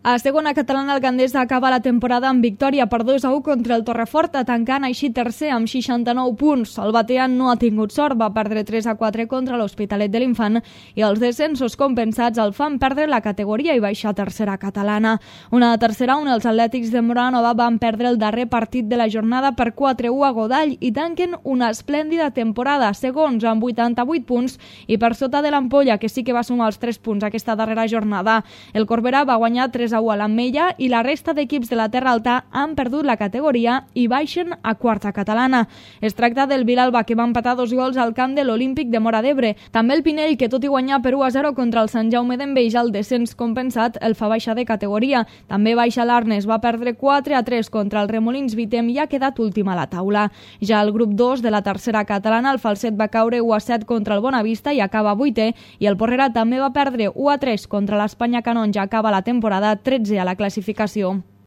A segona catalana, el Gandesa acaba la temporada amb victòria per 2-1 contra el Torrefort, tancant així tercer amb 69 punts. El Batean no ha tingut sort, va perdre 3-4 contra l'Hospitalet de l'Infant i els descensos compensats el fan perdre la categoria i baixar a tercera catalana. Una tercera on els Atlètics de Móra van perdre el darrer partit de la jornada per 4-1 a Godall i tanquen una esplèndida temporada, segons amb 88 punts i per sota de l'Ampolla, que sí que va sumar els 3 punts aquesta darrera jornada. El Corberà va guanyar 3-1 a l'Ametlla i la resta d'equips de la Terra Alta han perdut la categoria i baixen a quarta catalana. Es tracta del Vilalba, que va empatar 2 gols al camp de l'Olímpic de Móra d'Ebre. També el Pinell, que tot i guanyar per 1-0 contra el Sant Jaume d'Enveja, el descens compensat el fa baixar de categoria. També baixa l'Arnes, va perdre 4-3 contra el Remolins Vitem i ha quedat últim a la taula. Ja el grup 2 de la tercera catalana, el Falset va caure 1-7 contra el Bonavista i acaba 8è, i el Porrera també va perdre 1-3 contra l'Espanya Canonja, acaba la temporada 13 a la classificació.